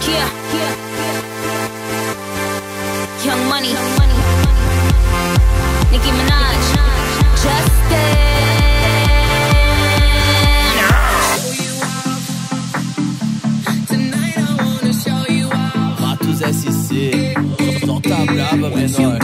Yeah, Young Money, Nicki Minaj, Justin. Matos SC, solta braba, menor.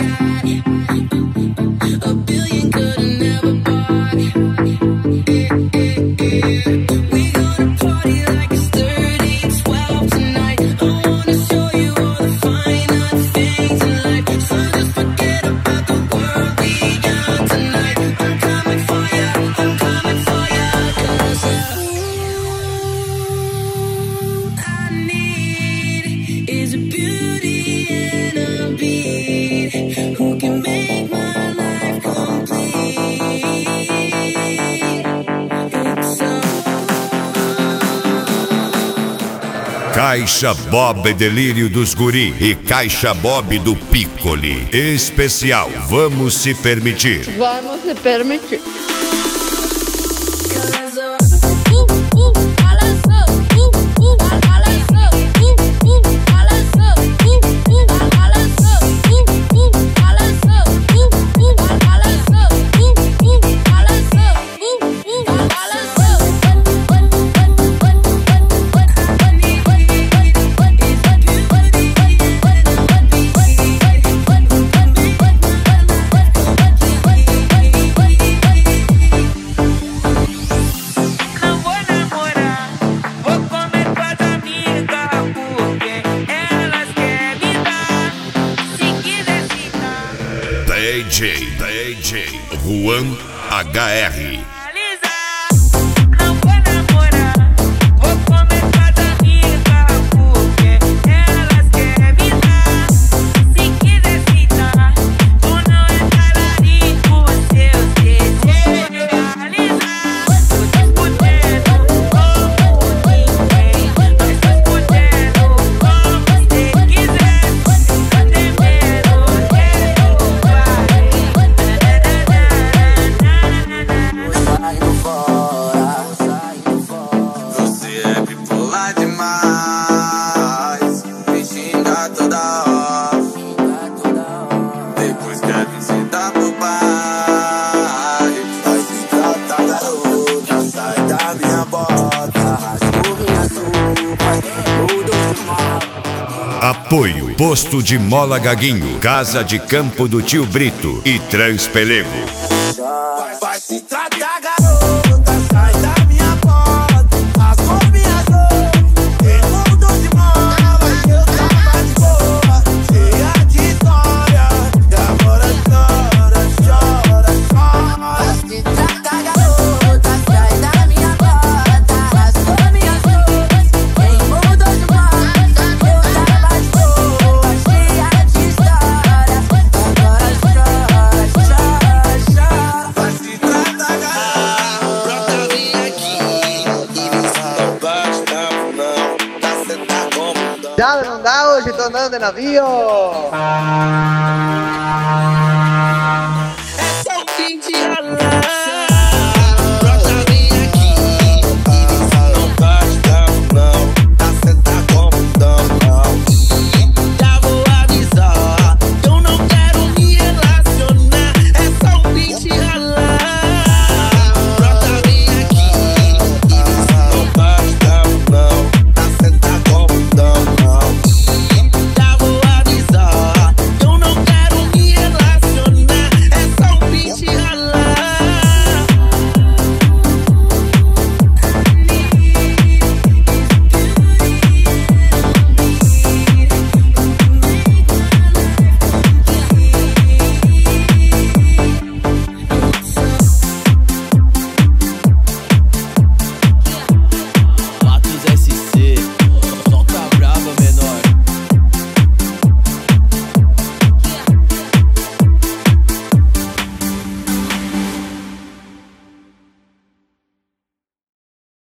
Caixa Bob Delírio dos Guri e Caixa Bob do Piccoli. Especial Vamos Se Permitir. Vamos se permitir. DJ Juan HR. Apoio Posto de Mola Gaguinho, Casa de Campo do Tio Brito e Transpelego. Vai se tratar, garota, sai da minha porta, rasgou minhas roupas, tem mundo de mola, eu tava de boa, cheia de história, e agora chora, chora, chora. Vai se tratar, garota, sai da minha porta, rasgou minhas roupas, tem mundo de mola, eu tava de boa, cheia de história, agora chora, chora, chora. Vai se tratar, garota, brota, vem aqui e vem se roubar de tempo, não, tá sentar como. Dá, não dá, hoje tô andando de navio.